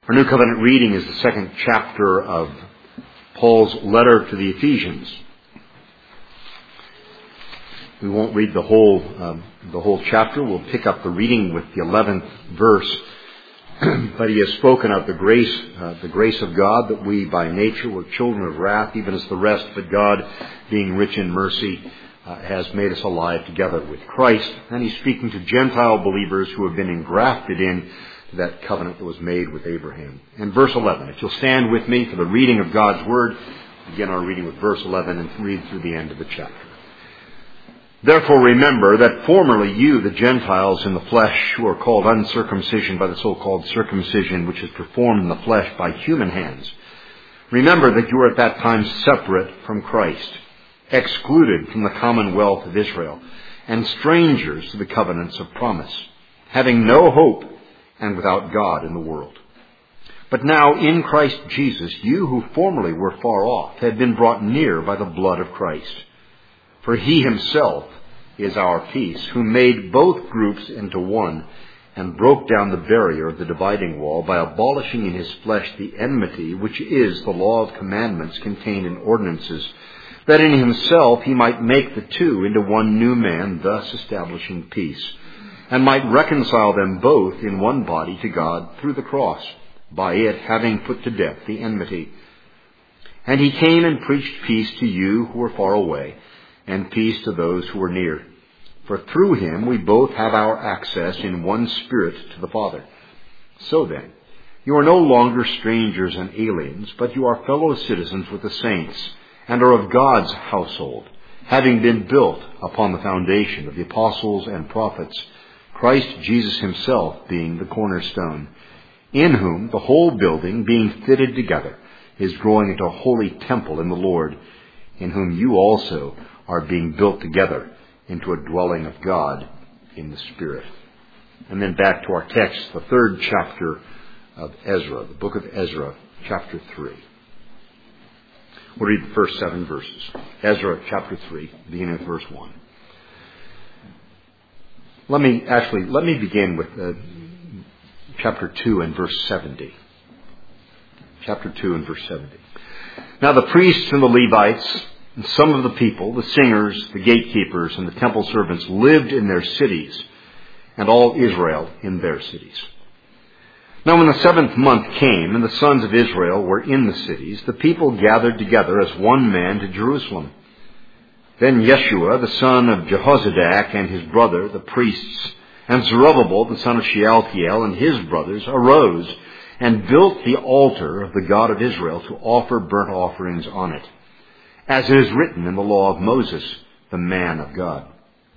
Our New Covenant reading is the second chapter of Paul's letter to the Ephesians. We won't read the whole chapter. We'll pick up the reading with the 11th verse. But he has spoken of the grace of God, that we by nature were children of wrath, even as the rest, but God, being rich in mercy, has made us alive together with Christ. And he's speaking to Gentile believers who have been engrafted in that covenant that was made with Abraham. And verse 11, if you'll stand with me for the reading of God's Word, begin our reading with verse 11 and read through the end of the chapter. Therefore remember that formerly you, the Gentiles in the flesh, who are called uncircumcision by the so-called circumcision which is performed in the flesh by human hands, remember that you were at that time separate from Christ, excluded from the commonwealth of Israel, and strangers to the covenants of promise, having no hope and without God in the world. But now in Christ Jesus, you who formerly were far off have been brought near by the blood of Christ. For he himself is our peace, who made both groups into one and broke down the barrier of the dividing wall by abolishing in his flesh the enmity, which is the law of commandments contained in ordinances, that in himself he might make the two into one new man, thus establishing peace, and might reconcile them both in one body to God through the cross, by it having put to death the enmity. And he came and preached peace to you who were far away, and peace to those who were near. For through him we both have our access in one Spirit to the Father. So then, you are no longer strangers and aliens, but you are fellow citizens with the saints, and are of God's household, having been built upon the foundation of the apostles and prophets, Christ Jesus himself being the cornerstone, in whom the whole building, being fitted together, is growing into a holy temple in the Lord, in whom you also are being built together into a dwelling of God in the Spirit. And then back to our text, the third chapter of Ezra, the book of Ezra, chapter 3. We'll read the first 7 verses. Ezra chapter 3, beginning with verse 1. Let me begin with chapter 2 and verse 70. Chapter 2 and verse 70. Now the priests and the Levites, and some of the people, the singers, the gatekeepers, and the temple servants lived in their cities, and all Israel in their cities. Now when the 7th month came, and the sons of Israel were in the cities, the people gathered together as one man to Jerusalem. Then Yeshua, the son of Jehozadak, and his brother, the priests, and Zerubbabel, the son of Shealtiel, and his brothers, arose and built the altar of the God of Israel to offer burnt offerings on it, as it is written in the law of Moses, the man of God.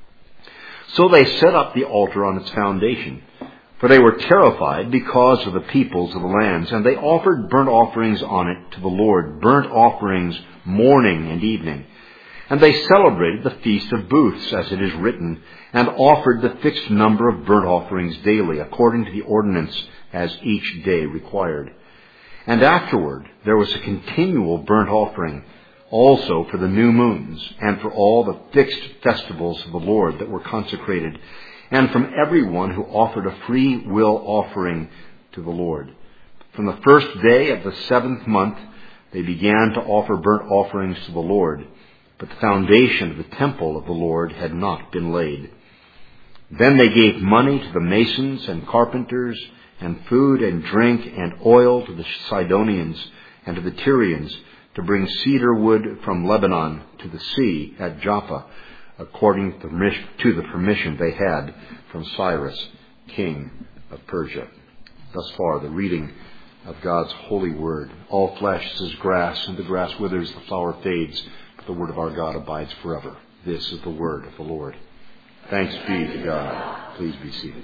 So they set up the altar on its foundation, for they were terrified because of the peoples of the lands, and they offered burnt offerings on it to the Lord, burnt offerings morning and evening. And they celebrated the Feast of Booths, as it is written, and offered the fixed number of burnt offerings daily, according to the ordinance as each day required. And afterward there was a continual burnt offering, also for the new moons, and for all the fixed festivals of the Lord that were consecrated, and from everyone who offered a free will offering to the Lord. From the first day of the 7th month they began to offer burnt offerings to the Lord, but the foundation of the temple of the Lord had not been laid. Then they gave money to the masons and carpenters, and food and drink and oil to the Sidonians and to the Tyrians, to bring cedar wood from Lebanon to the sea at Joppa, according to the permission they had from Cyrus, king of Persia. Thus far, the reading of God's holy word. All flesh is as grass, and the grass withers, the flower fades, but the word of our God abides forever. This is the word of the Lord. Thanks be to God. Please be seated.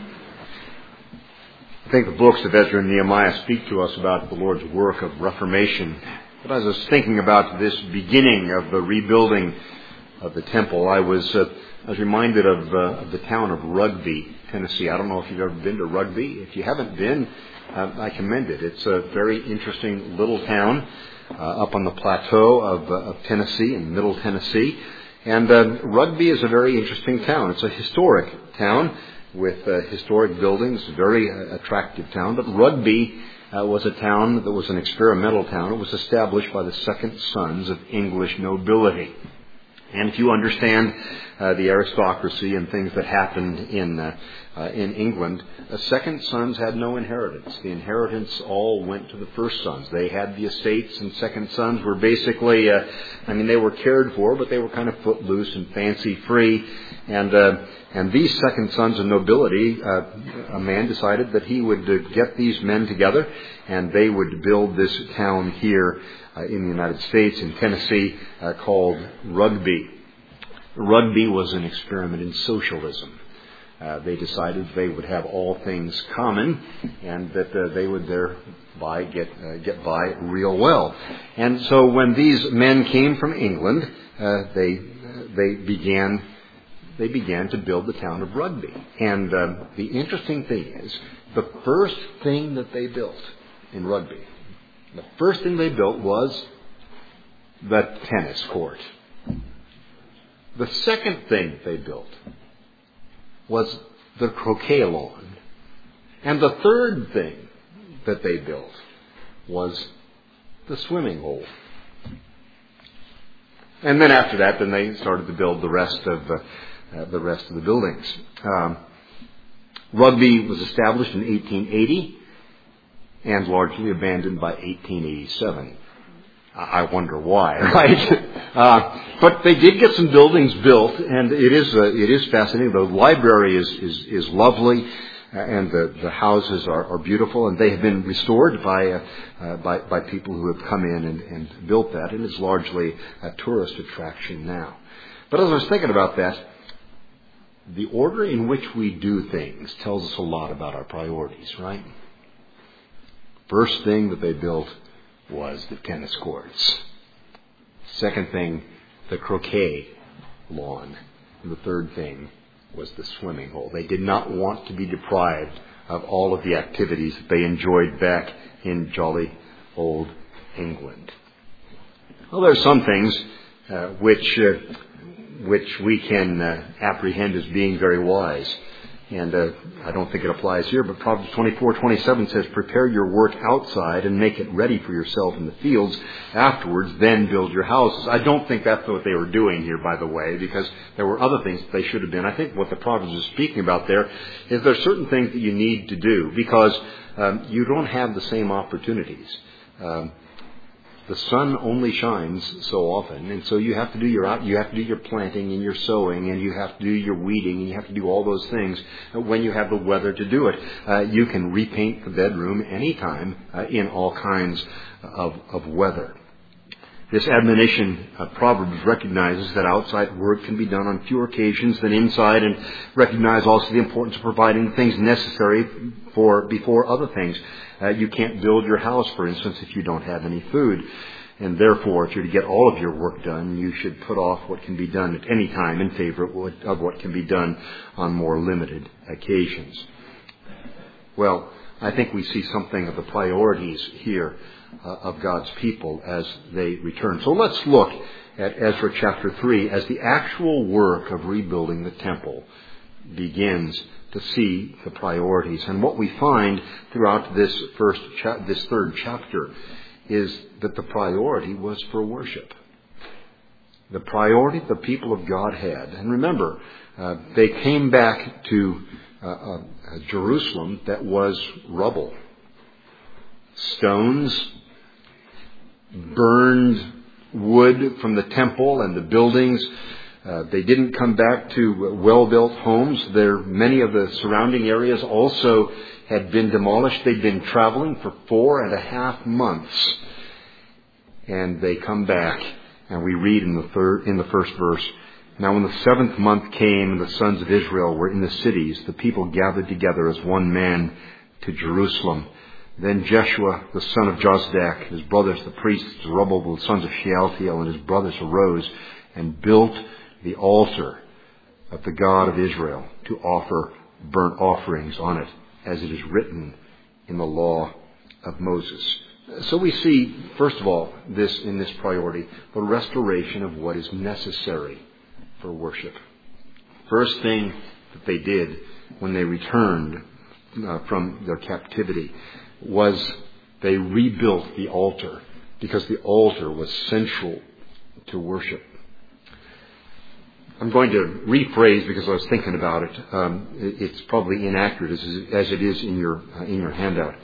I think the books of Ezra and Nehemiah speak to us about the Lord's work of reformation. But as I was thinking about this beginning of the rebuilding of the temple, I was reminded of the town of Rugby, Tennessee. I don't know if you've ever been to Rugby. If you haven't been, I commend it. It's a very interesting little town up on the plateau of Tennessee, in Middle Tennessee. And Rugby is a very interesting town. It's a historic town with historic buildings, a very attractive town. But Rugby was a town that was an experimental town. It was established by the second sons of English nobility. And if you understand the aristocracy and things that happened in England, second sons had no inheritance. The inheritance all went to the first sons. They had the estates, and second sons were basically, they were cared for, but they were kind of footloose and fancy-free. And these second sons of nobility, a man decided that he would get these men together, and they would build this town here in the United States, in Tennessee, called Rugby. Rugby was an experiment in socialism. They decided they would have all things common, and that they would thereby get by real well. And so when these men came from England, they began to build the town of Rugby. And the interesting thing is, the first thing that they built in Rugby, the first thing they built was the tennis court. The second thing they built was the croquet lawn. And the third thing that they built was the swimming hole. And then after that, they started to build the rest of the buildings. Rugby was established in 1880 and largely abandoned by 1887. I wonder why, right? But they did get some buildings built, and it is fascinating. The library is lovely, and the houses are beautiful, and they have been restored by people who have come in and built that, and it's largely a tourist attraction now. But as I was thinking about that, the order in which we do things tells us a lot about our priorities, right? First thing that they built was the tennis courts. Second thing, the croquet lawn. And the third thing was the swimming hole. They did not want to be deprived of all of the activities that they enjoyed back in jolly old England. Well, there are some things which we can apprehend as being very wise. And I don't think it applies here, but Proverbs 24:27 says, "Prepare your work outside and make it ready for yourself in the fields. Afterwards, then build your houses." I don't think that's what they were doing here, by the way, because there were other things that they should have been. I think what the Proverbs is speaking about there is there are certain things that you need to do because you don't have the same opportunities. The sun only shines so often, and so you have to do your planting and your sowing, and you have to do your weeding, and you have to do all those things when you have the weather to do it. You can repaint the bedroom anytime in all kinds of weather. This admonition of Proverbs recognizes that outside work can be done on fewer occasions than inside, and recognize also the importance of providing things necessary before other things. You can't build your house, for instance, if you don't have any food. And therefore, if you're to get all of your work done, you should put off what can be done at any time in favor of what can be done on more limited occasions. Well, I think we see something of the priorities here of God's people as they return. So let's look at Ezra chapter 3 as the actual work of rebuilding the temple begins to see the priorities. And what we find throughout this third chapter is that the priority was for worship. The priority the people of God had. And remember, they came back to Jerusalem that was rubble. Stones, burned wood from the temple and the buildings. They didn't come back to well-built homes. Many of the surrounding areas also had been demolished. They'd been traveling for 4.5 months. And they come back, and we read in the first verse, "Now when the 7th month came and the sons of Israel were in the cities, the people gathered together as one man to Jerusalem. Then Jeshua, the son of Jozadak, his brothers, the priests, Zerubbabel, the sons of Shealtiel, and his brothers arose and built the altar of the God of Israel to offer burnt offerings on it, as it is written in the law of Moses." So we see, first of all, in this priority, the restoration of what is necessary for worship. First thing that they did when they returned from their captivity was They rebuilt the altar because the altar was central to worship. I'm going to rephrase because I was thinking about it. It's probably inaccurate as it is in your handout.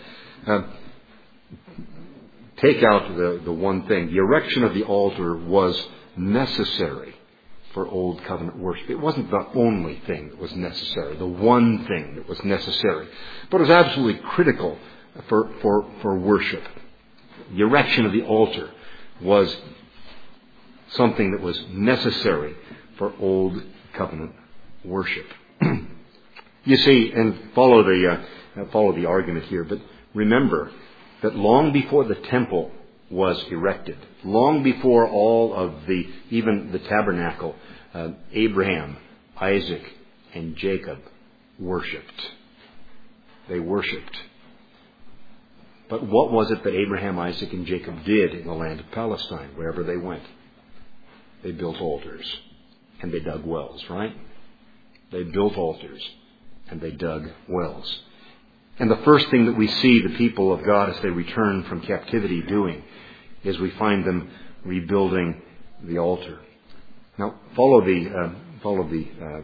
Take out the one thing. The erection of the altar was necessary for Old Covenant worship. It wasn't the only thing that was necessary, the one thing that was necessary, but it was absolutely critical for worship. The erection of the altar was something that was necessary for Old Covenant worship. You see, and follow the argument here, but remember that long before the temple was erected, long before all of even the tabernacle, Abraham, Isaac, and Jacob worshipped. They worshipped. But what was it that Abraham, Isaac, and Jacob did in the land of Palestine, wherever they went? They built altars and they dug wells, right? They built altars and they dug wells. And the first thing that we see the people of God as they return from captivity doing is we find them rebuilding the altar. Now, follow the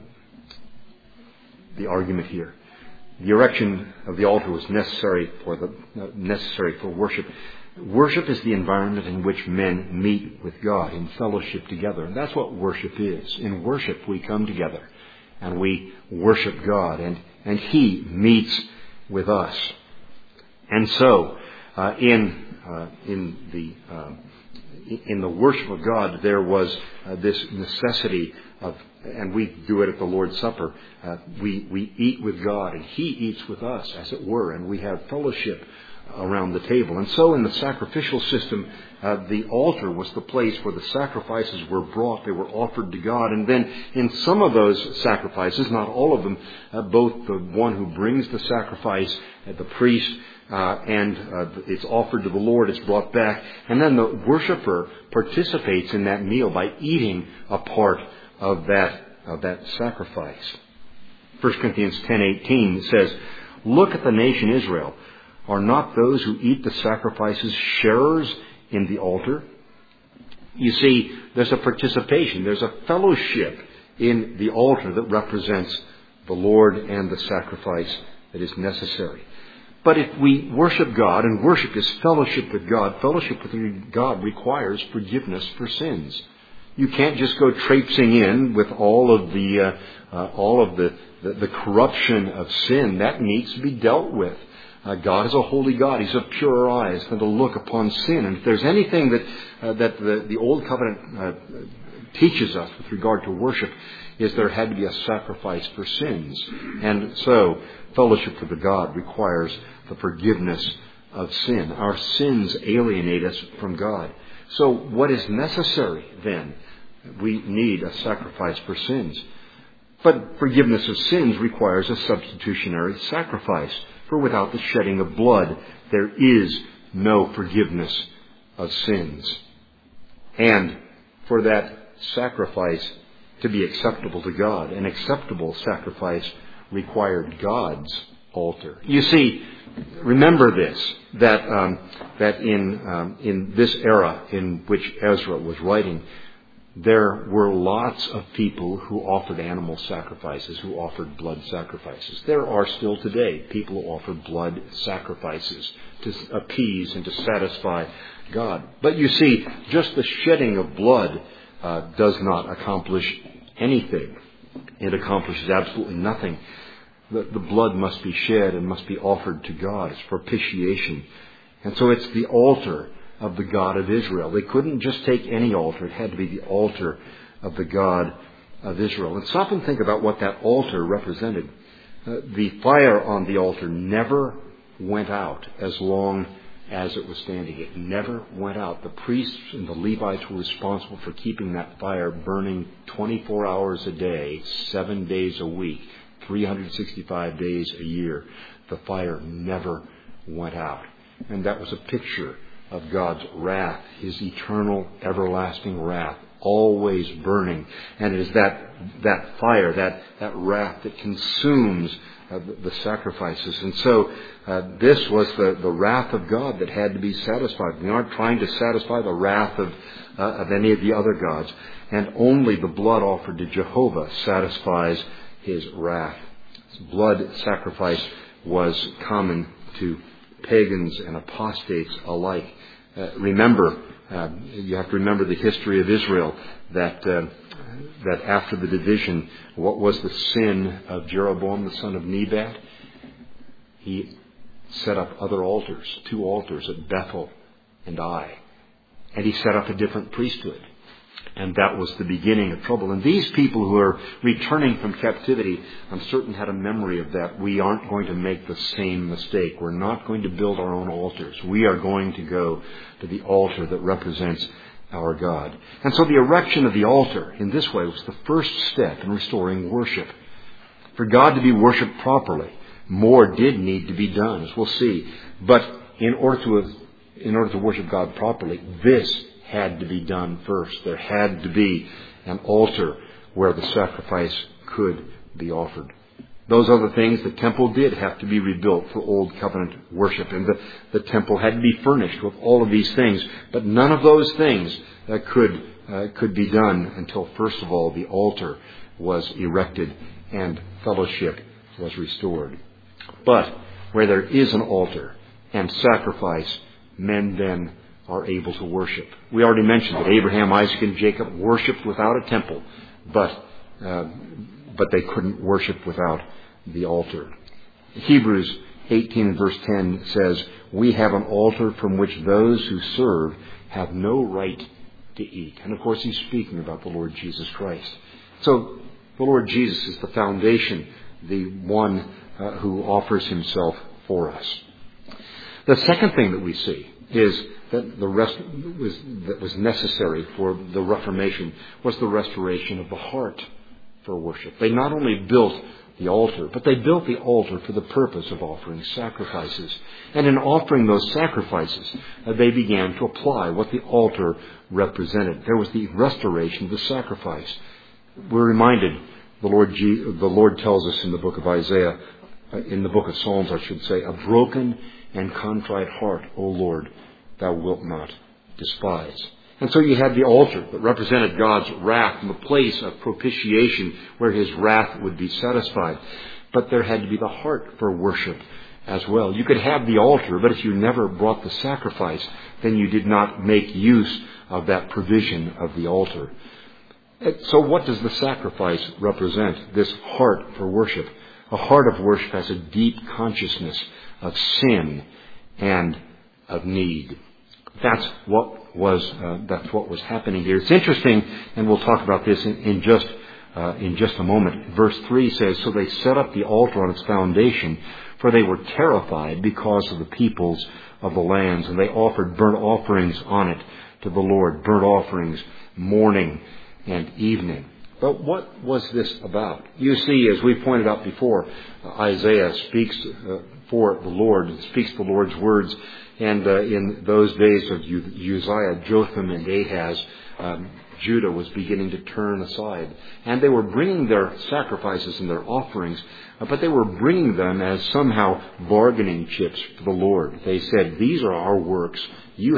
argument here. The erection of the altar was necessary for worship. Worship is the environment in which men meet with God in fellowship together. And that's what worship is. In worship, we come together and we worship God, and He meets with us. And so, in the worship of God, there was this necessity of, and we do it at the Lord's Supper, we eat with God and He eats with us, as it were, and we have fellowship around the table. And so in the sacrificial system, the altar was the place where the sacrifices were brought. They were offered to God. And then in some of those sacrifices, not all of them, both the one who brings the sacrifice, the priest, and it's offered to the Lord, it's brought back. And then the worshiper participates in that meal by eating a part of that sacrifice. 1 Corinthians 10:18 says, "Look at the nation Israel. Are not those who eat the sacrifices sharers in the altar?" You see, there's a participation, there's a fellowship in the altar that represents the Lord and the sacrifice that is necessary. But if we worship God, and worship is fellowship with God requires forgiveness for sins. You can't just go traipsing in with all of the corruption of sin. That needs to be dealt with. God is a holy God. He's of purer eyes than to look upon sin. And if there's anything that the Old Covenant teaches us with regard to worship, is there had to be a sacrifice for sins. And so, fellowship with the God requires the forgiveness of sin. Our sins alienate us from God. So what is necessary then? We need a sacrifice for sins. But forgiveness of sins requires a substitutionary sacrifice. For without the shedding of blood, there is no forgiveness of sins. And for that sacrifice to be acceptable to God, an acceptable sacrifice required God's altar. You see, remember this, that in this era in which Ezra was writing, there were lots of people who offered animal sacrifices, who offered blood sacrifices. There are still today people who offer blood sacrifices to appease and to satisfy God. But you see, just the shedding of blood does not accomplish anything. It accomplishes absolutely nothing. The blood must be shed and must be offered to God. It's propitiation. And so it's the altar of the God of Israel. They couldn't just take any altar. It had to be the altar of the God of Israel. And stop and think about what that altar represented. The fire on the altar never went out as long as it was standing. It never went out. The priests and the Levites were responsible for keeping that fire burning 24 hours a day, 7 days a week, 365 days a year. The fire never went out. And that was a picture of God's wrath, His eternal, everlasting wrath always burning. And it is that fire, that wrath that consumes the sacrifices. And so this was the wrath of God that had to be satisfied. We aren't trying to satisfy the wrath of any of the other gods. And only the blood offered to Jehovah satisfies his wrath. Blood sacrifice was common to pagans and apostates alike. Remember, you have to remember the history of Israel, that after the division, what was the sin of Jeroboam, the son of Nebat? He set up other altars, 2 altars at Bethel and Ai. And he set up a different priesthood. And that was the beginning of trouble. And these people who are returning from captivity, I'm certain had a memory of that. We aren't going to make the same mistake. We're not going to build our own altars. We are going to go to the altar that represents our God. And so the erection of the altar in this way was the first step in restoring worship. For God to be worshipped properly, more did need to be done, as we'll see. But in order to worship God properly, this had to be done first. There had to be an altar where the sacrifice could be offered. Those other things, the temple did have to be rebuilt for Old Covenant worship. And the temple had to be furnished with all of these things. But none of those things could be done until, first of all, the altar was erected and fellowship was restored. But where there is an altar and sacrifice, men then are able to worship. We already mentioned that Abraham, Isaac, and Jacob worshipped without a temple, but they couldn't worship without the altar. Hebrews 18 and verse 10 says, "We have an altar from which those who serve have no right to eat." And of course he's speaking about the Lord Jesus Christ. So the Lord Jesus is the foundation, the one who offers himself for us. The second thing that we see is that the rest that was necessary for the Reformation was the restoration of the heart for worship. They not only built the altar, but they built the altar for the purpose of offering sacrifices. And in offering those sacrifices, they began to apply what the altar represented. There was the restoration of the sacrifice. We're reminded, the Lord tells us in the book of Isaiah, in the book of Psalms, I should say, "A broken and contrite heart, O Lord, thou wilt not despise." And so you had the altar that represented God's wrath and the place of propitiation where his wrath would be satisfied. But there had to be the heart for worship as well. You could have the altar, but if you never brought the sacrifice, then you did not make use of that provision of the altar. So what does the sacrifice represent? This heart for worship. A heart of worship has a deep consciousness of sin and of need. That's what was happening here. It's interesting, and we'll talk about this in just a moment. Verse 3 says, "So they set up the altar on its foundation, for they were terrified because of the peoples of the lands, and they offered burnt offerings on it to the Lord, burnt offerings morning and evening." But what was this about? You see, as we pointed out before, Isaiah speaks for the Lord, speaks the Lord's words. And in those days of Uzziah, Jotham, and Ahaz, Judah was beginning to turn aside. And they were bringing their sacrifices and their offerings, but they were bringing them as somehow bargaining chips for the Lord. They said, "These are our works.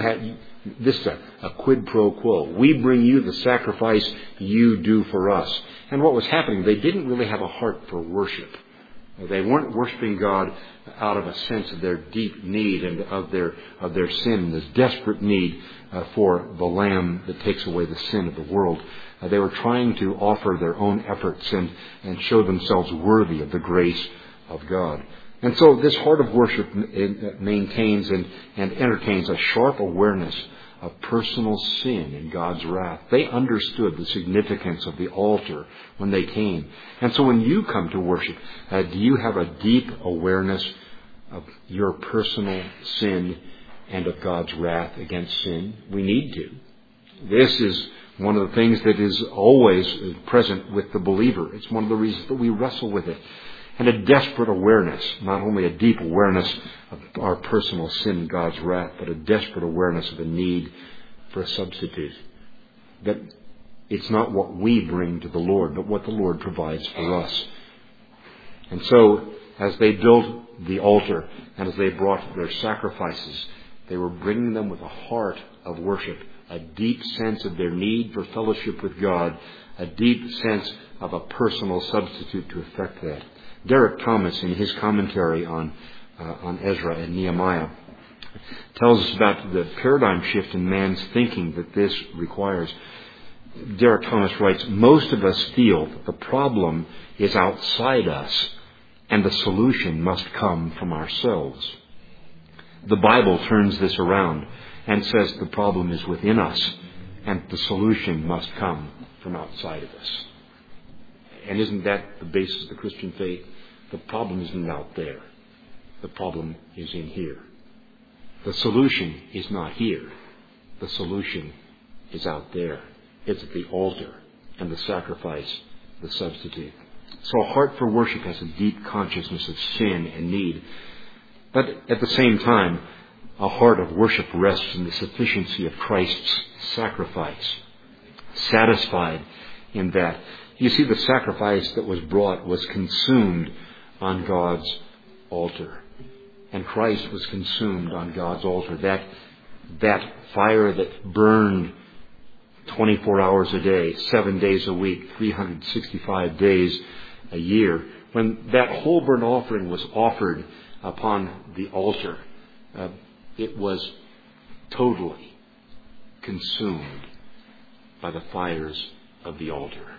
This is a quid pro quo. We bring you the sacrifice, you do for us." And what was happening, they didn't really have a heart for worship. They weren't worshiping God out of a sense of their deep need and of their sin, this desperate need for the Lamb that takes away the sin of the world. They were trying to offer their own efforts and show themselves worthy of the grace of God. And so this heart of worship maintains and entertains a sharp awareness of personal sin and God's wrath. They understood the significance of the altar when they came. And so when you come to worship, do you have a deep awareness of your personal sin and of God's wrath against sin? We need to. This is one of the things that is always present with the believer. It's one of the reasons that we wrestle with it. And a desperate awareness, not only a deep awareness of our personal sin and God's wrath, but a desperate awareness of a need for a substitute. That It's not what we bring to the Lord, but what the Lord provides for us. And so, as they built the altar and as they brought their sacrifices, they were bringing them with a heart of worship, a deep sense of their need for fellowship with God, a deep sense of a personal substitute to effect that. Derek Thomas, in his commentary on Ezra and Nehemiah, tells us about the paradigm shift in man's thinking that this requires. Derek Thomas writes, most of us feel that the problem is outside us and the solution must come from ourselves. The Bible turns this around and says the problem is within us and the solution must come from outside of us. And isn't that the basis of the Christian faith? The problem isn't out there. The problem is in here. The solution is not here. The solution is out there. It's at the altar and the sacrifice, the substitute. So a heart for worship has a deep consciousness of sin and need. But at the same time, a heart of worship rests in the sufficiency of Christ's sacrifice. Satisfied in that. You see, the sacrifice that was brought was consumed on God's altar. And Christ was consumed on God's altar. That fire that burned 24 hours a day, 7 days a week, 365 days a year. When that whole burnt offering was offered upon the altar, it was totally consumed by the fires of the altar.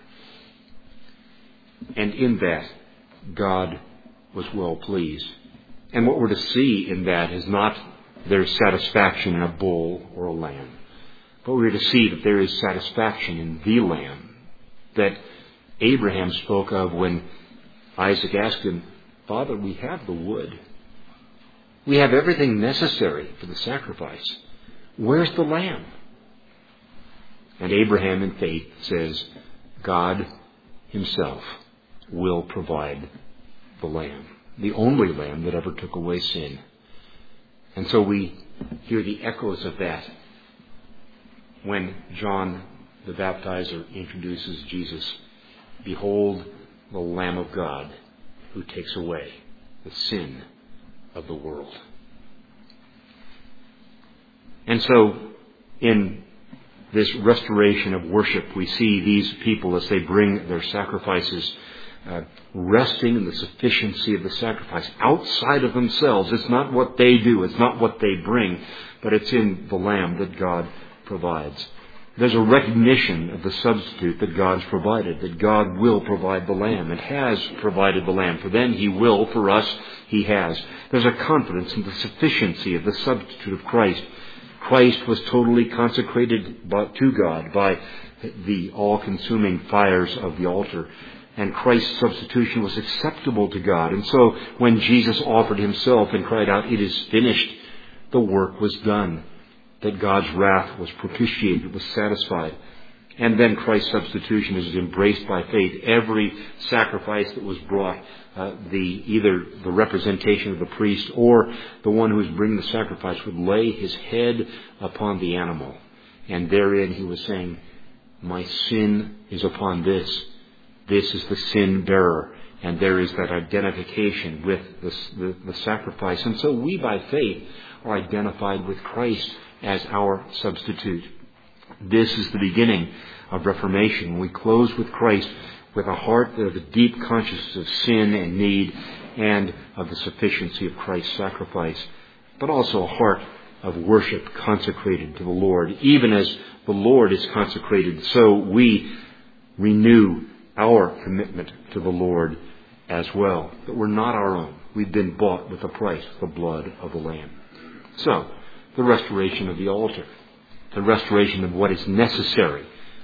And in that, God was well pleased. And what we're to see in that is not there's satisfaction in a bull or a lamb, but we're to see that there is satisfaction in the lamb that Abraham spoke of when Isaac asked him, Father, we have the wood. We have everything necessary for the sacrifice. Where's the lamb? And Abraham in faith says, God himself will provide the lamb, the only lamb that ever took away sin. And so we hear the echoes of that when John the Baptizer introduces Jesus. Behold the Lamb of God who takes away the sin of the world. And so in this restoration of worship, we see these people as they bring their sacrifices resting in the sufficiency of the sacrifice outside of themselves. It's not what they do, it's not what they bring, but it's in the Lamb that God provides. There's a recognition of the substitute that God's provided, that God will provide the Lamb and has provided the Lamb. For them, He will. For us, He has. There's a confidence in the sufficiency of the substitute of Christ. Christ was totally consecrated to God by the all-consuming fires of the altar. And Christ's substitution was acceptable to God. And so when Jesus offered Himself and cried out, "It is finished," the work was done. That God's wrath was propitiated, was satisfied. And then Christ's substitution is embraced by faith. Every sacrifice that was brought, either the representation of the priest or the one who was bringing the sacrifice would lay his head upon the animal. And therein he was saying, my sin is upon this. This is the sin bearer. And there is that identification with the sacrifice. And so we by faith are identified with Christ as our substitute. This is the beginning of Reformation. We close with Christ with a heart of a deep consciousness of sin and need and of the sufficiency of Christ's sacrifice, but also a heart of worship consecrated to the Lord. Even as the Lord is consecrated, so we renew our commitment to the Lord as well. That we're not our own. We've been bought with a price, the blood of the Lamb. So, the restoration of the altar, the restoration of what is necessary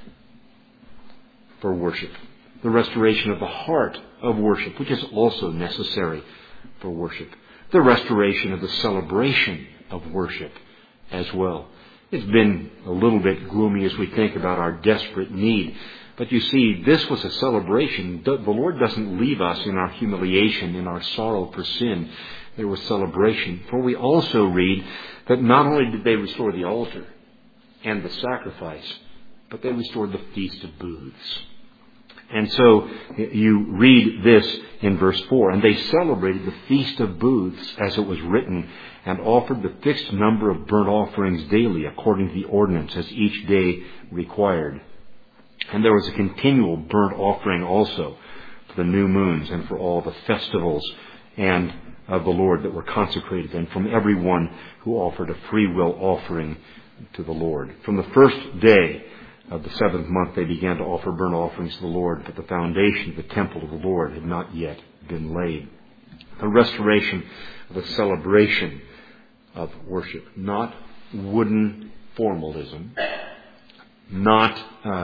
for worship, the restoration of the heart of worship, which is also necessary for worship, the restoration of the celebration of worship as well. It's been a little bit gloomy as we think about our desperate need. But you see, this was a celebration. The Lord doesn't leave us in our humiliation, in our sorrow for sin. There was celebration. For we also read that not only did they restore the altar and the sacrifice, but they restored the Feast of Booths. And so you read this in verse 4, and they celebrated the Feast of Booths as it was written, and offered the fixed number of burnt offerings daily according to the ordinance as each day required. And there was a continual burnt offering also for the new moons and for all the festivals and of the Lord that were consecrated, and from everyone who offered a free will offering to the Lord. From the first day of the 7th month they began to offer burnt offerings to the Lord, but the foundation of the temple of the Lord had not yet been laid. The restoration of a celebration of worship, not wooden formalism, not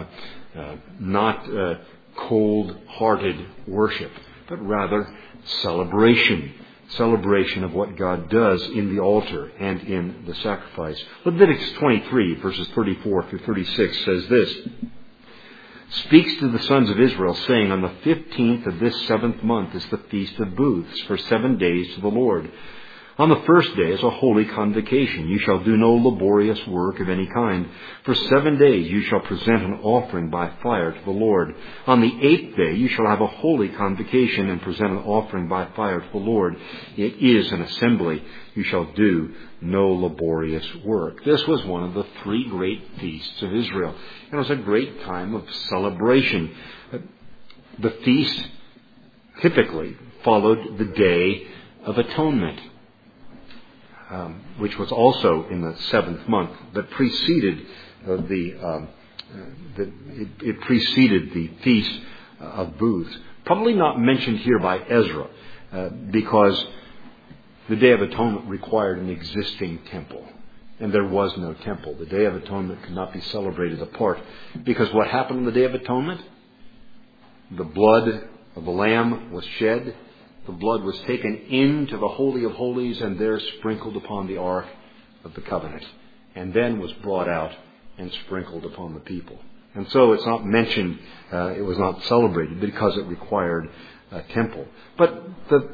cold-hearted worship, but rather celebration of what God does in the altar and in the sacrifice. Leviticus 23, verses 34 through 36 says this, speaks to the sons of Israel, saying, on the 15th of this 7th month is the Feast of Booths, for 7 days to the Lord. On the first day is a holy convocation. You shall do no laborious work of any kind. For 7 days you shall present an offering by fire to the Lord. On the 8th day you shall have a holy convocation and present an offering by fire to the Lord. It is an assembly. You shall do no laborious work. This was one of the 3 great feasts of Israel. It was a great time of celebration. The feast typically followed the Day of Atonement, which was also in the 7th month, but preceded it preceded the Feast of Booths. Probably not mentioned here by Ezra, because the Day of Atonement required an existing temple, and there was no temple. The Day of Atonement could not be celebrated apart, because what happened on the Day of Atonement? The blood of the Lamb was shed. The blood was taken into the Holy of Holies and there sprinkled upon the Ark of the Covenant, and then was brought out and sprinkled upon the people. And so it's not mentioned, it was not celebrated because it required a temple. But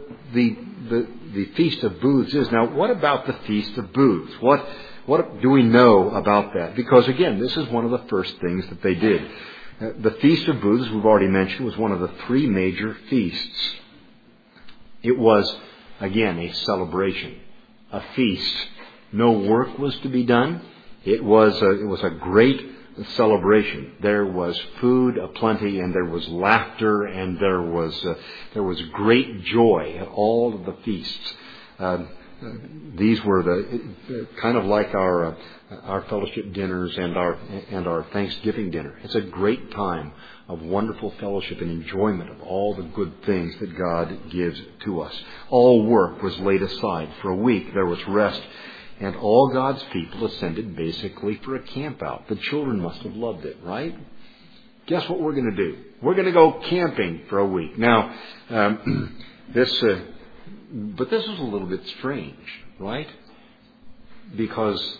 the Feast of Booths is. Now, what about the Feast of Booths? What do we know about that? Because again, this is one of the first things that they did. The Feast of Booths, we've already mentioned, was one of the 3 major feasts. It was, again, a celebration, a feast. No work was to be done. It was a great celebration. There was food aplenty, and there was laughter, and there was great joy at all of the feasts. These were the kind of like our fellowship dinners and our Thanksgiving dinner. It's a great time of wonderful fellowship and enjoyment of all the good things that God gives to us. All work was laid aside. For a week there was rest, and all God's people assembled basically for a camp out. The children must have loved it, right? Guess what we're going to do? We're going to go camping for a week. Now, this is a little bit strange, right? Because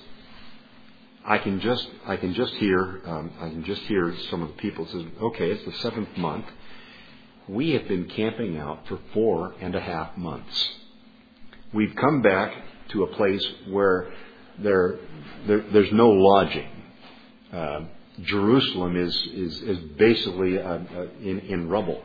I can just hear some of the people say, okay, it's the 7th month. We have been camping out for 4.5 months. We've come back to a place where there's no lodging. Jerusalem is basically in rubble.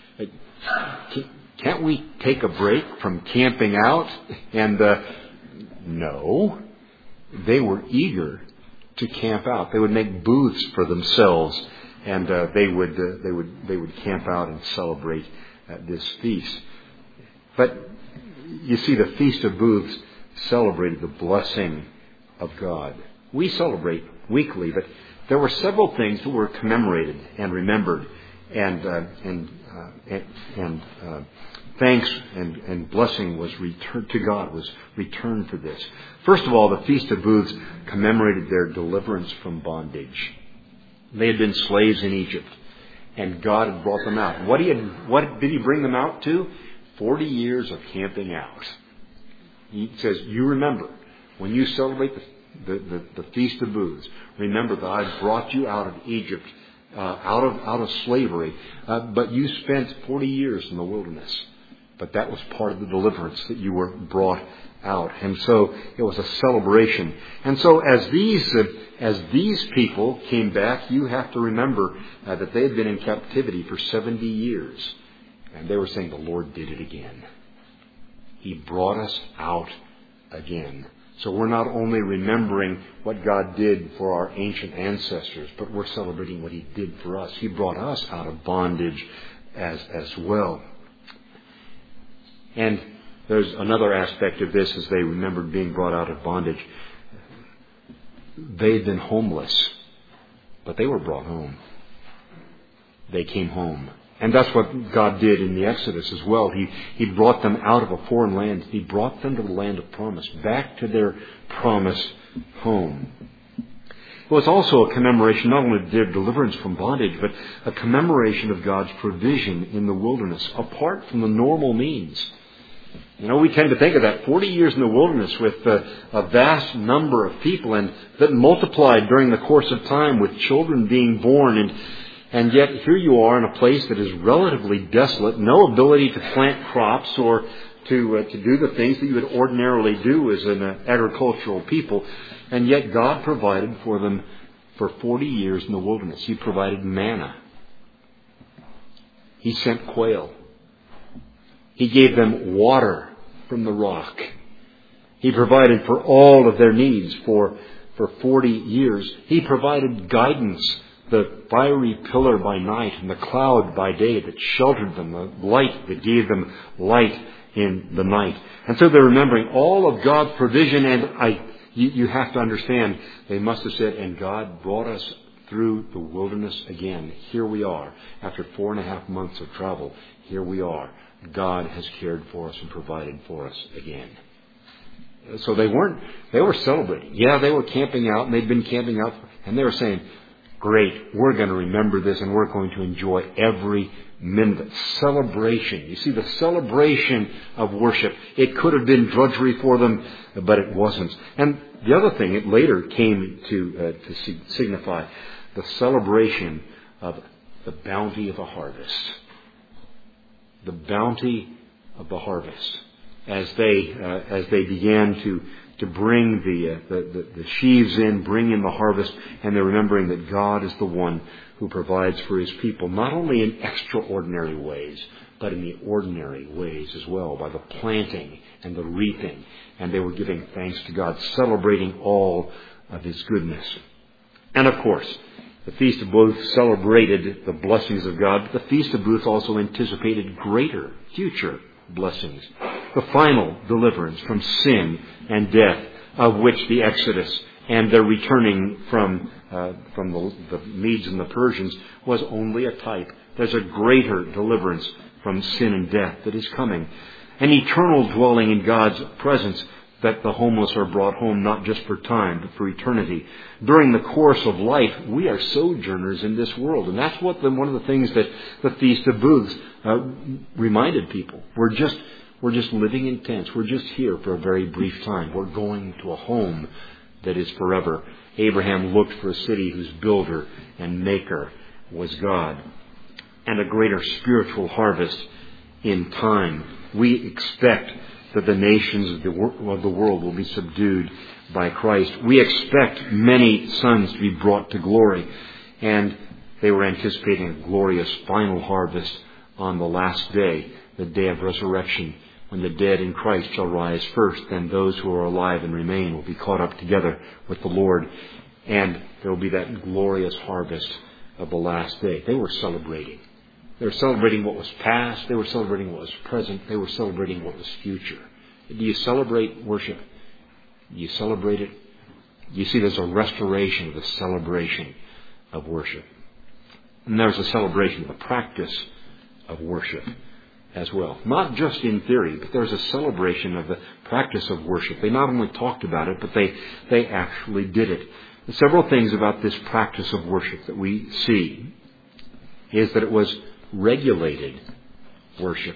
Can't we take a break from camping out? And no, they were eager to camp out. They would make booths for themselves, and they would camp out and celebrate this feast. But you see, the Feast of Booths celebrated the blessing of God. We celebrate weekly, but there were several things that were commemorated and remembered, and thanks and blessing was returned to God, was returned for this. First of all, the Feast of Booths commemorated their deliverance from bondage. They had been slaves in Egypt, and God had brought them out. What did He bring them out to? 40 years of camping out. He says, you remember, when you celebrate the Feast of Booths, remember that I brought you out of Egypt, out of slavery, but you spent 40 years in the wilderness. But that was part of the deliverance, that you were brought out. And so it was a celebration. And so as these people came back, you have to remember that they had been in captivity for 70 years. And they were saying, the Lord did it again. He brought us out again. So we're not only remembering what God did for our ancient ancestors, but we're celebrating what He did for us. He brought us out of bondage as well. And there's another aspect of this as they remembered being brought out of bondage. They had been homeless, but they were brought home. They came home. And that's what God did in the Exodus as well. He brought them out of a foreign land. He brought them to the land of promise, back to their promised home. It was also a commemoration not only of their deliverance from bondage, but a commemoration of God's provision in the wilderness, apart from the normal means. You know, we tend to think of that 40 years in the wilderness with a vast number of people, and that multiplied during the course of time with children being born. And yet here you are in a place that is relatively desolate, no ability to plant crops or to do the things that you would ordinarily do as an agricultural people. And yet God provided for them for 40 years in the wilderness. He provided manna. He sent quail. He gave them water from the rock. He provided for all of their needs for 40 years. He provided guidance, the fiery pillar by night and the cloud by day that sheltered them, the light that gave them light in the night. And so they're remembering all of God's provision, and you have to understand, they must have said, and God brought us through the wilderness again. Here we are. After 4.5 months of travel, here we are. God has cared for us and provided for us again. So they were celebrating. Yeah, they were camping out, and they'd been camping out, and they were saying, great, we're going to remember this, and we're going to enjoy every minute. Celebration. You see, the celebration of worship. It could have been drudgery for them, but it wasn't. And the other thing, it later came to signify the celebration of the bounty of a harvest. The bounty of the harvest. As they began to bring the sheaves in, bring in the harvest, and they're remembering that God is the one who provides for His people, not only in extraordinary ways, but in the ordinary ways as well, by the planting and the reaping. And they were giving thanks to God, celebrating all of His goodness. And of course, the Feast of Booths celebrated the blessings of God, but the Feast of Booths also anticipated greater future blessings. The final deliverance from sin and death, of which the Exodus and their returning from the Medes and the Persians was only a type. There's a greater deliverance from sin and death that is coming. An eternal dwelling in God's presence, that the homeless are brought home not just for time, but for eternity. During the course of life, we are sojourners in this world. And that's one of the things that the Feast of Booths reminded people. We're just living in tents. We're just here for a very brief time. We're going to a home that is forever. Abraham looked for a city whose builder and maker was God. And a greater spiritual harvest in time. We expect that the nations of the world will be subdued by Christ. We expect many sons to be brought to glory. And they were anticipating a glorious final harvest on the last day, the day of resurrection, when the dead in Christ shall rise first. Then those who are alive and remain will be caught up together with the Lord. And there will be that glorious harvest of the last day. They were celebrating. They were celebrating what was past. They were celebrating what was present. They were celebrating what was future. Do you celebrate worship? Do you celebrate it? You see, there's a restoration of the celebration of worship. And there's a celebration of the practice of worship as well. Not just in theory, but there's a celebration of the practice of worship. They not only talked about it, but they actually did it. Several things about this practice of worship that we see is that it was regulated worship.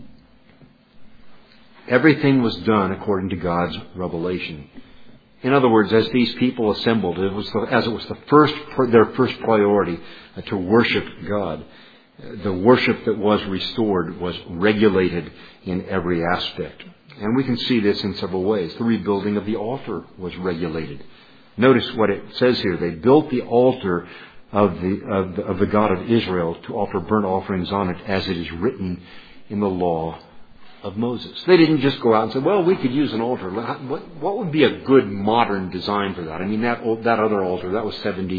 Everything was done according to God's revelation. In other words, as these people assembled, it was their first priority to worship God. The worship that was restored was regulated in every aspect. And we can see this in several ways. The rebuilding of the altar was regulated. Notice what it says here. They built the altar of the God of Israel to offer burnt offerings on it, as it is written in the law of Moses. They didn't just go out and say, well, we could use an altar. What would be a good modern design for that? I mean, that other altar, that was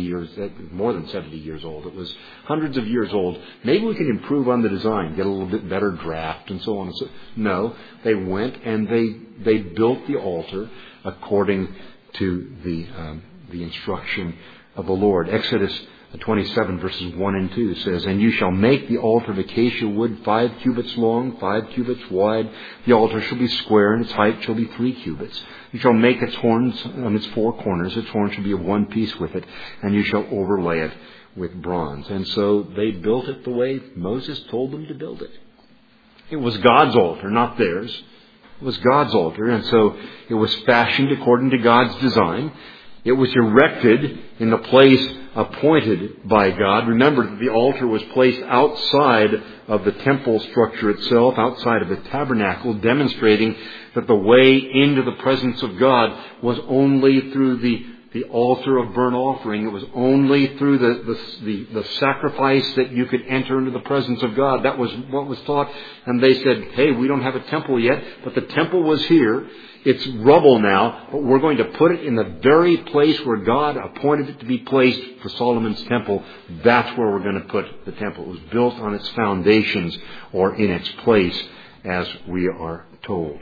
more than 70 years old. It was hundreds of years old. Maybe we could improve on the design, get a little bit better draft and so on and so on. No, they went and they built the altar according to the instruction of the Lord. Exodus 27 verses 1 and 2 says, "And you shall make the altar of acacia wood 5 cubits long, 5 cubits wide. The altar shall be square, and its height shall be 3 cubits. You shall make its horns on its 4 corners. Its horns shall be of one piece with it, and you shall overlay it with bronze." And so they built it the way Moses told them to build it. It was God's altar, not theirs. It was God's altar, and so it was fashioned according to God's design. It was erected in the place appointed by God. Remember that the altar was placed outside of the temple structure itself, outside of the tabernacle, demonstrating that the way into the presence of God was only through the altar of burnt offering. It was only through the sacrifice that you could enter into the presence of God. That was what was taught. And they said, hey, we don't have a temple yet, but the temple was here. It's rubble now, but we're going to put it in the very place where God appointed it to be placed for Solomon's temple. That's where we're going to put the temple. It was built on its foundations, or in its place, as we are told.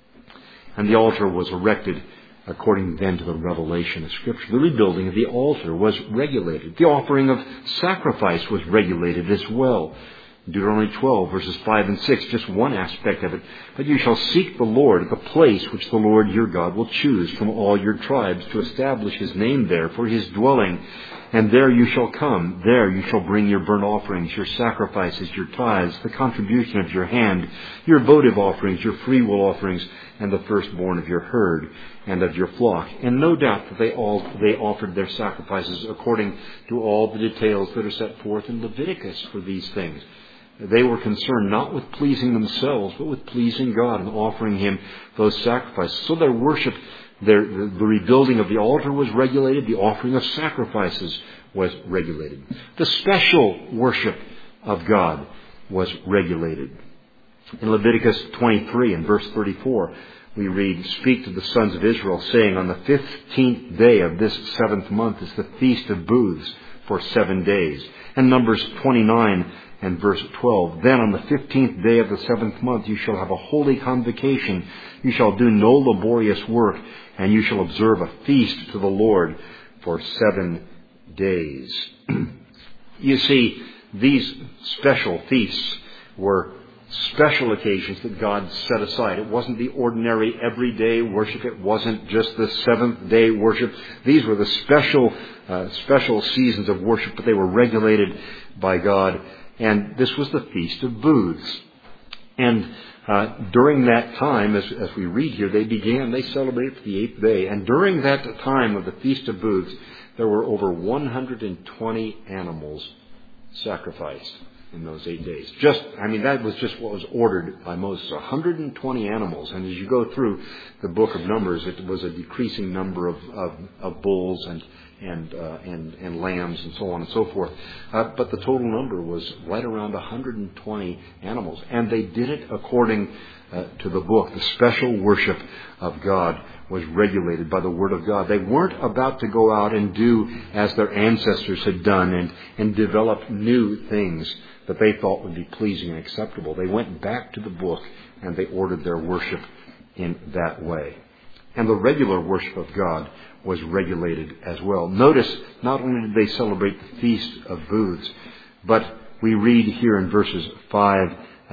And the altar was erected according then to the revelation of Scripture. The rebuilding of the altar was regulated. The offering of sacrifice was regulated as well. Deuteronomy 12, verses 5 and 6, just one aspect of it. "But you shall seek the Lord at the place which the Lord your God will choose from all your tribes to establish His name there for His dwelling. And there you shall come. There you shall bring your burnt offerings, your sacrifices, your tithes, the contribution of your hand, your votive offerings, your freewill offerings, and the firstborn of your herd and of your flock." And no doubt that they offered their sacrifices according to all the details that are set forth in Leviticus for these things. They were concerned not with pleasing themselves, but with pleasing God and offering Him those sacrifices. So their worship, the rebuilding of the altar was regulated. The offering of sacrifices was regulated. The special worship of God was regulated. In Leviticus 23 and verse 34, we read, "Speak to the sons of Israel, saying, on the 15th day of this 7th month is the Feast of Booths for 7 days. And Numbers 29 and verse 12, "Then on the 15th day of the 7th month you shall have a holy convocation. You shall do no laborious work, and you shall observe a feast to the Lord for 7 days." You see, these special feasts were special occasions that God set aside. It wasn't the ordinary everyday worship. It wasn't just the 7th day worship. These were the special seasons of worship, but they were regulated by God. And this was the Feast of Booths. And during that time, as we read here, they celebrated for the 8th day. And during that time of the Feast of Booths, there were over 120 animals sacrificed in those 8 days. That was just what was ordered by Moses. 120 animals. And as you go through the book of Numbers, it was a decreasing number of bulls and lambs and so on and so forth. But the total number was right around 120 animals. And they did it according to the book. The special worship of God was regulated by the Word of God. They weren't about to go out and do as their ancestors had done and develop new things that they thought would be pleasing and acceptable. They went back to the book and they ordered their worship in that way. And the regular worship of God was regulated as well. Notice, not only did they celebrate the Feast of Booths, but we read here in verses 5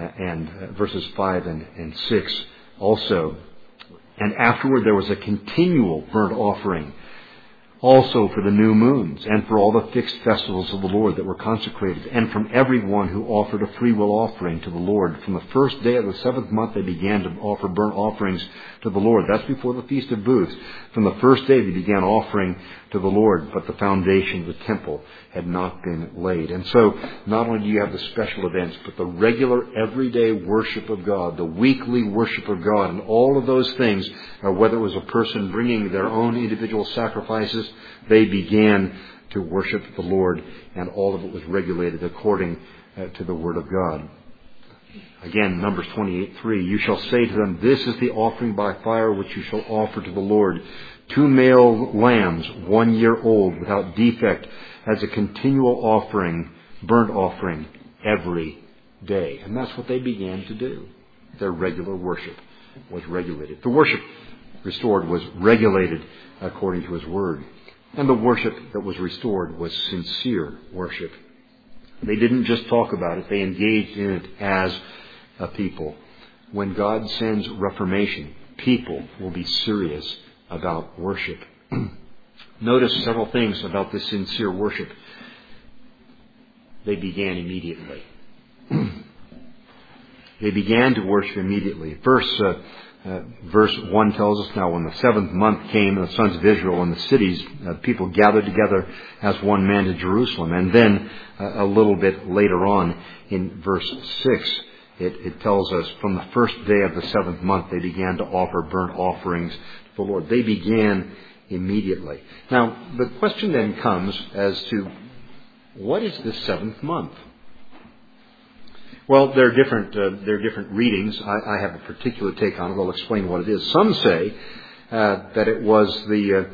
and 6 also, "And afterward there was a continual burnt offering Also for the new moons, and for all the fixed festivals of the Lord that were consecrated, and from every one who offered a freewill offering to the Lord. From the first day of the 7th month they began to offer burnt offerings to the Lord. That's before the Feast of Booths. From the first day they began offering to the Lord, but the foundation of the temple had not been laid. And so, not only do you have the special events, but the regular, everyday worship of God, the weekly worship of God, and all of those things, whether it was a person bringing their own individual sacrifices, they began to worship the Lord, and all of it was regulated according to the Word of God. Again, Numbers 28:3, you shall say to them, this is the offering by fire which you shall offer to the Lord. 2 male lambs, 1 year old, without defect, as a continual offering, burnt offering, every day. And that's what they began to do. Their regular worship was regulated. The worship restored was regulated according to His Word. And the worship that was restored was sincere worship. They didn't just talk about it, they engaged in it as a people. When God sends reformation, people will be serious about worship. Notice several things about this sincere worship. They began immediately. They began to worship immediately. Verse 1 tells us, now when the 7th month came, the sons of Israel and the cities, people gathered together as one man to Jerusalem. And then a little bit later on in verse 6, it tells us from the first day of the 7th month they began to offer burnt offerings to the Lord. They began immediately. Now, the question then comes as to what is the 7th month? Well, there are different readings. I have a particular take on it. I'll explain what it is. Some say that it was the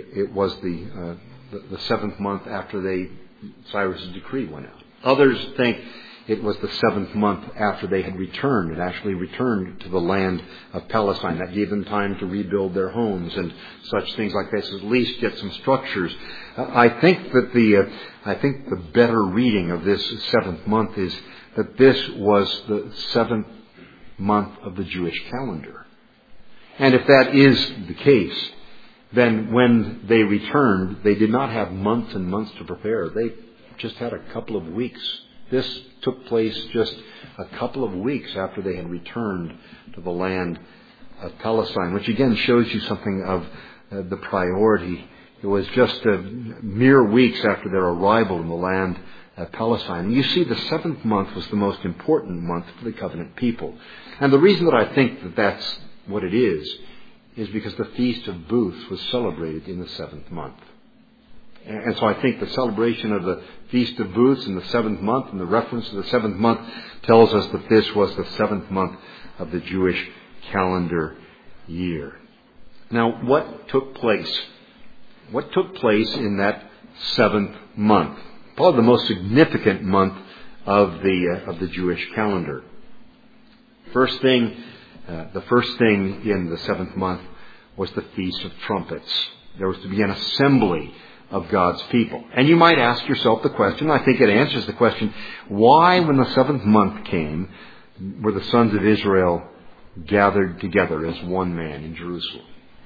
7th month after Cyrus's decree went out. Others think it was the 7th month after they had returned. It actually returned to the land of Palestine. That gave them time to rebuild their homes and such things like this. At least get some structures. I think the better reading of this 7th month is that this was the 7th month of the Jewish calendar. And if that is the case, then when they returned, they did not have months and months to prepare. They just had a couple of weeks. This took place just a couple of weeks after they had returned to the land of Palestine, which again shows you something of the priority. It was just mere weeks after their arrival in the land of Palestine. And you see, the 7th month was the most important month for the covenant people. And the reason that I think that that's what it is because the Feast of Booths was celebrated in the 7th month. And so I think the celebration of the Feast of Booths in the 7th month and the reference to the 7th month tells us that this was the 7th month of the Jewish calendar year. Now, what took place? What took place in that 7th month? Probably the most significant month of the Jewish calendar. The first thing in the 7th month was the Feast of Trumpets. There was to be an assembly of God's people. And you might ask yourself the question, I think it answers the question, why when the 7th month came were the sons of Israel gathered together as one man in Jerusalem?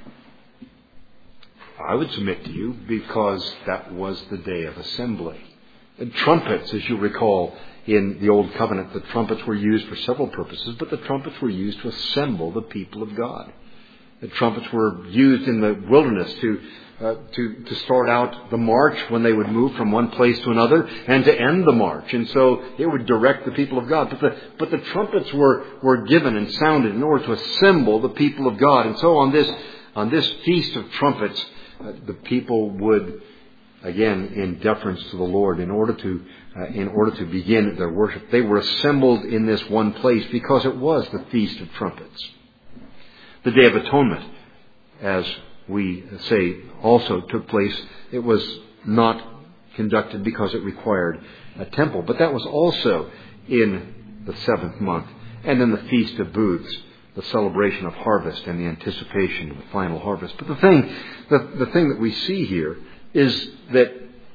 I would submit to you because that was the day of assembly. And trumpets, as you recall, in the Old Covenant, the trumpets were used for several purposes, but the trumpets were used to assemble the people of God. The trumpets were used in the wilderness to start out the march when they would move from one place to another, and to end the march. And so it would direct the people of God. But the trumpets were given and sounded in order to assemble the people of God. And so on this Feast of Trumpets, the people would, again, in deference to the Lord, in order to begin their worship, they were assembled in this one place because it was the Feast of Trumpets. The Day of Atonement, as we say, also took place. It was not conducted because it required a temple, but that was also in the 7th month. And then the Feast of Booths, the celebration of harvest and the anticipation of the final harvest. But the thing that we see here is that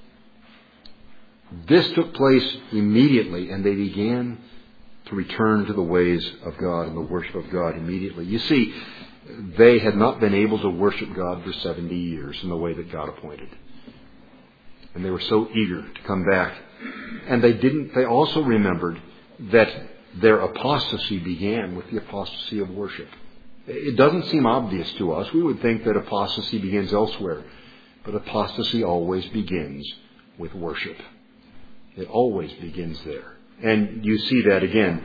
this took place immediately, and they began to return to the ways of God and the worship of God immediately. You see, they had not been able to worship God for 70 years in the way that God appointed. And they were so eager to come back. And they also remembered that their apostasy began with the apostasy of worship. It doesn't seem obvious to us. We would think that apostasy begins elsewhere. But apostasy always begins with worship. It always begins there. And you see that again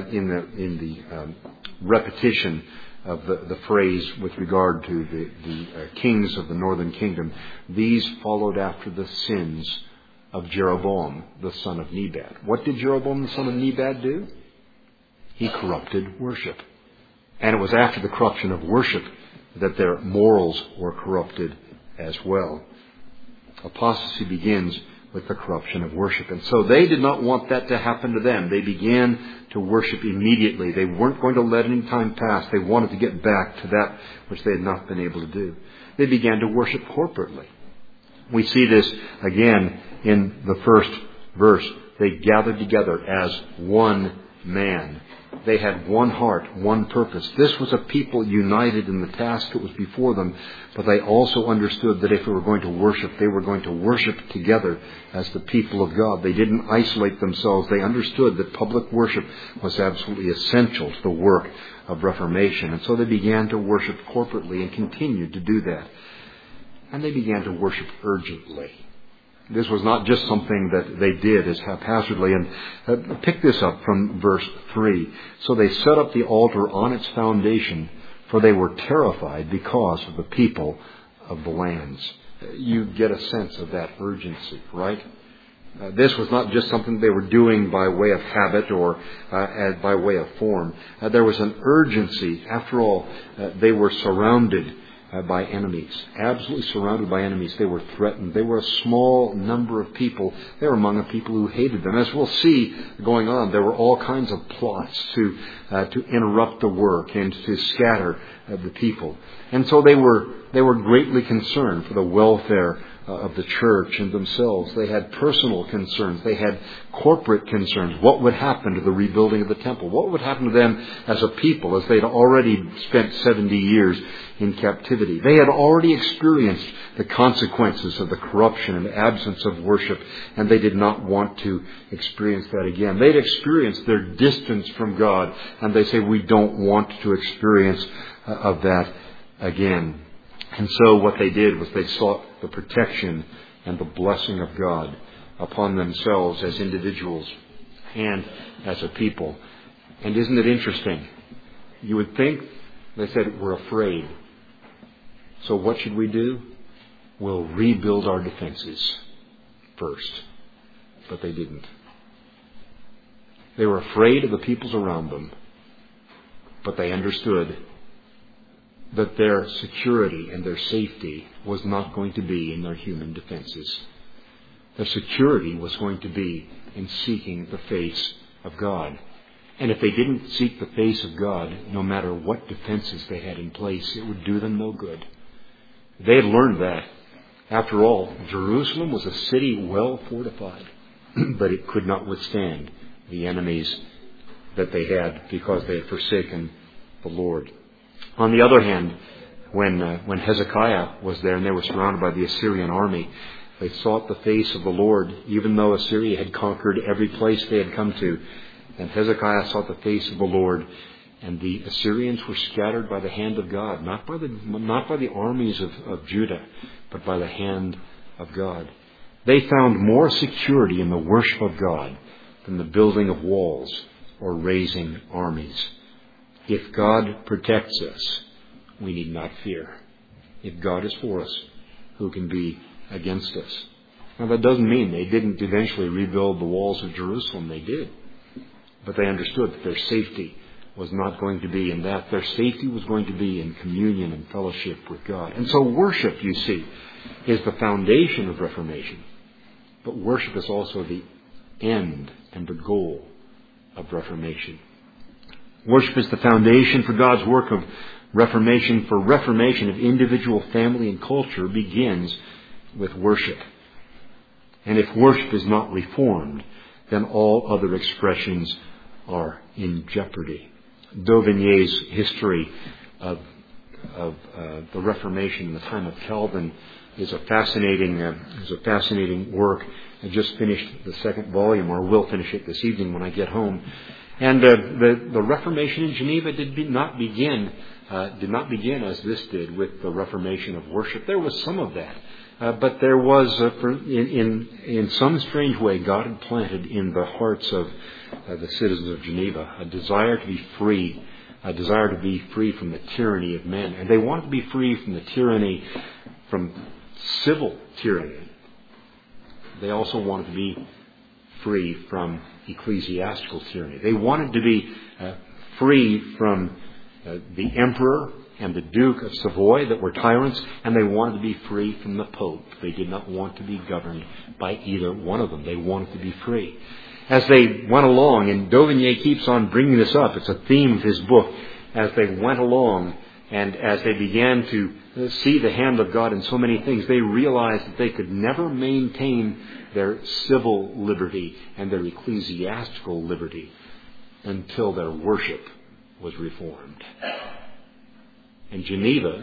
in the repetition of the phrase with regard to the kings of the northern kingdom. These followed after the sins of Jeroboam, the son of Nebat. What did Jeroboam, the son of Nebat, do? He corrupted worship. And it was after the corruption of worship that their morals were corrupted as well. Apostasy begins with the corruption of worship. And so they did not want that to happen to them. They began to worship immediately. They weren't going to let any time pass. They wanted to get back to that which they had not been able to do. They began to worship corporately. We see this again in the first verse. They gathered together as one man. They had one heart, one purpose. This was a people united in the task that was before them, but they also understood that if they were going to worship, they were going to worship together as the people of God. They didn't isolate themselves. They understood that public worship was absolutely essential to the work of Reformation. And so they began to worship corporately and continued to do that. And they began to worship urgently. This was not just something that they did as haphazardly. And pick this up from verse 3. So they set up the altar on its foundation, for they were terrified because of the people of the lands. You get a sense of that urgency, right? This was not just something they were doing by way of habit or by way of form. There was an urgency. After all, they were surrounded by enemies, absolutely surrounded by enemies. They were threatened. They were a small number of people. They were among a people who hated them. As we'll see going on, there were all kinds of plots to interrupt the work and to scatter the people. And so they were greatly concerned for the welfare of the church and themselves. They had personal concerns. They had corporate concerns. What would happen to the rebuilding of the temple? What would happen to them as a people as they'd already spent 70 years in captivity? They had already experienced the consequences of the corruption and absence of worship, and they did not want to experience that again. They'd experienced their distance from God, and they say, we don't want to experience of that again. And so what they did was they sought the protection and the blessing of God upon themselves as individuals and as a people. And isn't it interesting? You would think, they said, we're afraid. So what should we do? We'll rebuild our defenses first. But they didn't. They were afraid of the peoples around them. But they understood that their security and their safety was not going to be in their human defenses. Their security was going to be in seeking the face of God. And if they didn't seek the face of God, no matter what defenses they had in place, it would do them no good. They had learned that. After all, Jerusalem was a city well fortified, but it could not withstand the enemies that they had because they had forsaken the Lord. On the other hand, when Hezekiah was there and they were surrounded by the Assyrian army, they sought the face of the Lord, even though Assyria had conquered every place they had come to. And Hezekiah sought the face of the Lord, and the Assyrians were scattered by the hand of God, not by the armies of Judah, but by the hand of God. They found more security in the worship of God than the building of walls or raising armies. If God protects us, we need not fear. If God is for us, who can be against us? Now that doesn't mean they didn't eventually rebuild the walls of Jerusalem. They did. But they understood that their safety was not going to be in that. Their safety was going to be in communion and fellowship with God. And so worship, you see, is the foundation of Reformation. But worship is also the end and the goal of Reformation. Worship is the foundation for God's work of Reformation. For reformation of individual, family, and culture begins with worship. And if worship is not reformed, then all other expressions are in jeopardy. Dauvignier's history of the Reformation, the time of Calvin, is a fascinating work. I just finished the second volume, or will finish it this evening when I get home. And the Reformation in Geneva did not begin as this did with the Reformation of worship. There was some of that, but there was, in some strange way, God had planted in the hearts of the citizens of Geneva a desire to be free. A desire to be free from the tyranny of men. And they wanted to be free from the tyranny, from civil tyranny. They also wanted to be free from ecclesiastical tyranny. They wanted to be free from the emperor and the Duke of Savoy that were tyrants, and they wanted to be free from the Pope. They did not want to be governed by either one of them. They wanted to be free. As they went along, and Dauvigny keeps on bringing this up, it's a theme of his book, as they went along and as they began to see the hand of God in so many things, they realized that they could never maintain their civil liberty and their ecclesiastical liberty until their worship was reformed. And Geneva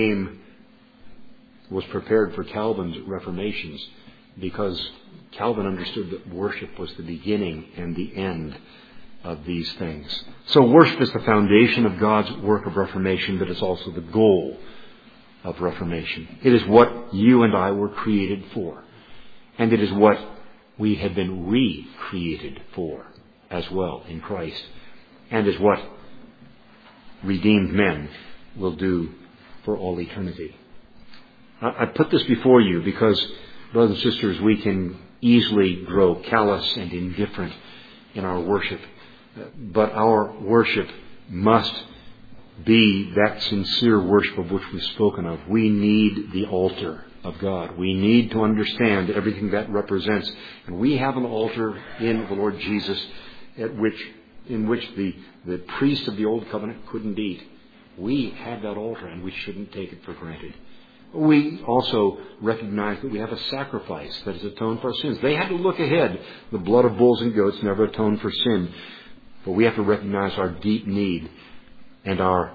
was prepared for Calvin's reformations, because Calvin understood that worship was the beginning and the end of these things. So worship is the foundation of God's work of reformation, but it's also the goal of reformation. It is what you and I were created for. And it is what we have been recreated for as well in Christ. And is what redeemed men will do for all eternity. I put this before you because, brothers and sisters, we can easily grow callous and indifferent in our worship. But our worship must be that sincere worship of which we've spoken of. We need the altar of God. We need to understand everything that represents. And we have an altar in the Lord Jesus in which the priest of the Old Covenant couldn't eat. We have that altar, and we shouldn't take it for granted. We also recognize that we have a sacrifice that has atoned for our sins. They had to look ahead. The blood of bulls and goats never atoned for sin. But we have to recognize our deep need and our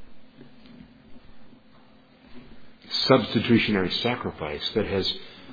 substitutionary sacrifice that has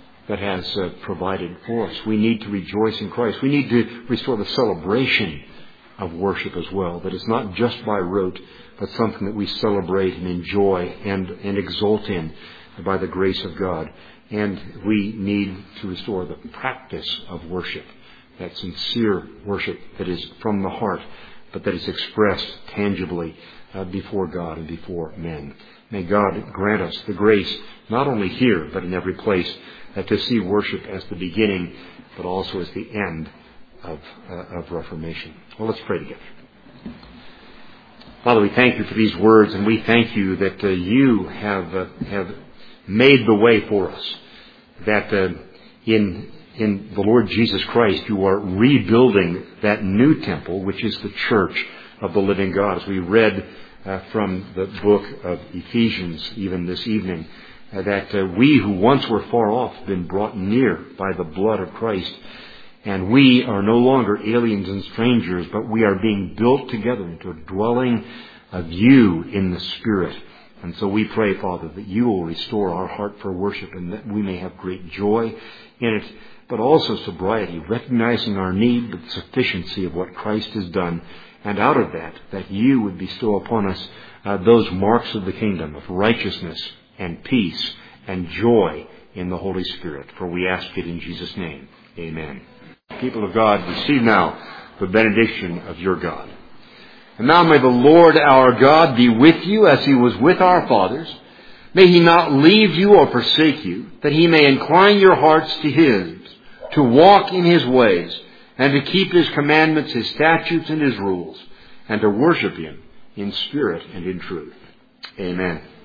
provided for us. We need to rejoice in Christ. We need to restore the celebration of worship as well. That it's not just by rote, but something that we celebrate and enjoy and exult in by the grace of God. And we need to restore the practice of worship, that sincere worship that is from the heart, but that is expressed tangibly before God and before men. May God grant us the grace, not only here, but in every place, to see worship as the beginning, but also as the end of Reformation. Well, let's pray together. Father, we thank you for these words, and we thank you that you have made the way for us, that in the Lord Jesus Christ you are rebuilding that new temple, which is the church of the living God. As we read from the book of Ephesians even this evening, that we who once were far off have been brought near by the blood of Christ. And we are no longer aliens and strangers, but we are being built together into a dwelling of you in the Spirit. And so we pray, Father, that you will restore our heart for worship and that we may have great joy in it, but also sobriety, recognizing our need but the sufficiency of what Christ has done. And out of that you would bestow upon us those marks of the kingdom of righteousness and peace and joy in the Holy Spirit. For we ask it in Jesus' name. Amen. People of God, receive now the benediction of your God. And now may the Lord our God be with you as he was with our fathers. May he not leave you or forsake you, that he may incline your hearts to his, to walk in his ways, and to keep his commandments, his statutes, and his rules, and to worship him in spirit and in truth. Amen.